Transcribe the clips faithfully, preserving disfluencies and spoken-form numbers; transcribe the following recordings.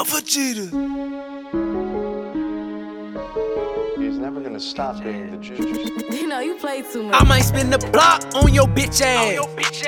Vegeta. He's never gonna stop being the juice. You know, you play too much. I might spin the block on your bitch ass.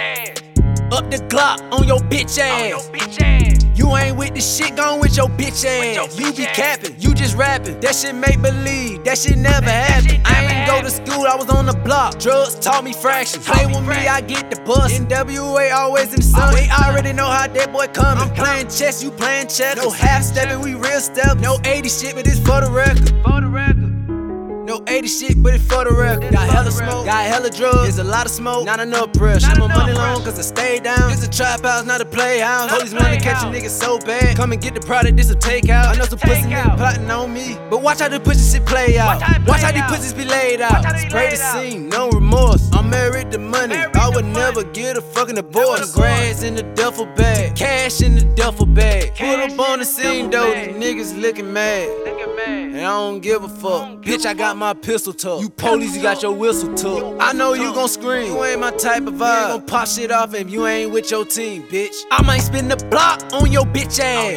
Up the Glock on your bitch ass. You ain't with the shit, gone with your bitch ass. You be capping, you just rapping. That shit make believe, that shit never happened. I ain't go to school, I was on the block. Drugs taught me fractions. Play with me, I get the bus. N W A always in the sun. They already know how that boy coming. I'm playing chess, you playing chess. No half stepping, we real step. No eighty shit, but it's for the record. For the record. No eighty shit, but it's for the record. Got hella smoke, got hella drugs. There's a lot of smoke, not enough pressure. I'm on money long, cause I stay down. It's a trap house, not a playhouse. Police wanna catch a nigga so bad. Come and get the product, this a takeout. I know some pussy niggas plotting on me, but watch how the pussy shit play out. Watch how these pussies be laid out. Spray the scene, no remorse. I'm married to money, I would never get a fucking divorce. Grass in the duffel bag, cash in the duffel bag. Put up on the scene though, these niggas looking mad. And I don't give a fuck. Bitch, I got my pistol tucked. You police, you got your whistle tucked. I know you gon' scream. You ain't my type of vibe. You gon' pop shit off if you ain't with your team, bitch. I might spin the block on your bitch ass.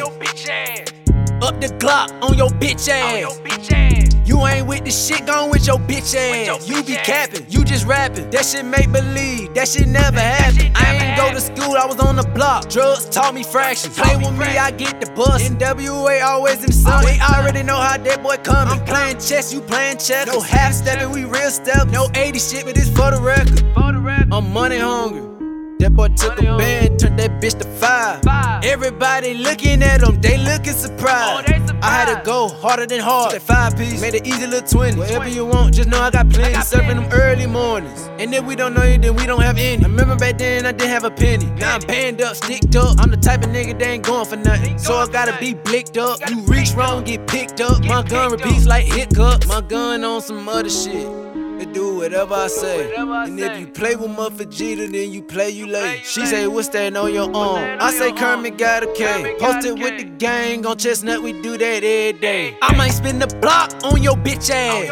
Up the Glock on your bitch ass. You ain't with the shit, gone with your bitch ass. You be capping, you just rapping. That shit make believe, that shit never happened. I ain't go to school, I was on the block. Drugs taught me fractions. Play with me, I get the bus. N W A always in the sun. They already know how that boy coming. I'm playing chess, you playing chess. No half stepping, we real step. No eighty shit, but it's for the record. I'm money hungry. That boy took a band, turned that bitch to five. Everybody looking at him, they looking surprised. I had to go harder than hard. That five piece, made it easy little twenty. Whatever you want, just know I got plenty. Serving them early mornings. And if we don't know you, then we don't have any. I remember back then I didn't have a penny. Now I'm banned up, sticked up. I'm the type of nigga that ain't going for nothing. So I gotta be blicked up. You reach wrong, get picked up. My gun repeats like hiccups. My gun on some other shit. It do whatever I say. And if you play with my Vegeta, then you play you late. She say, what's that on your arm? I say, Kermit got a K. Posted with the gang on Chestnut, we do that every day. I might spin the block on your bitch ass.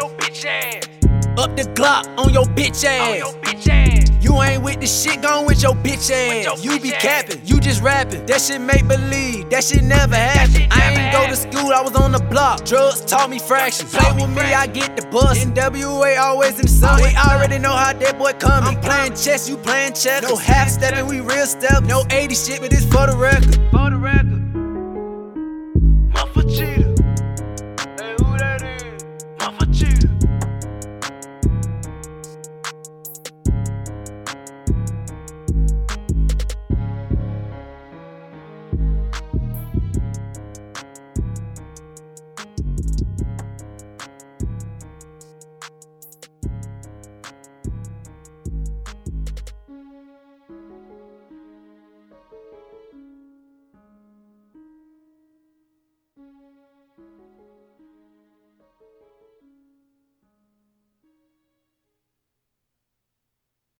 Up the Glock on your bitch ass. You ain't with the shit, gone with your bitch ass. You be capping, you just rapping. That shit make believe, that shit never happened. I ain't go to school, I was on the block. Drugs taught me fractions. Play with me, I get the bus. N W A always in the sun. They already know how that boy coming. I'm playing chess, you playing chess. No half stepping, we real step. No eighty shit, but it's for the record.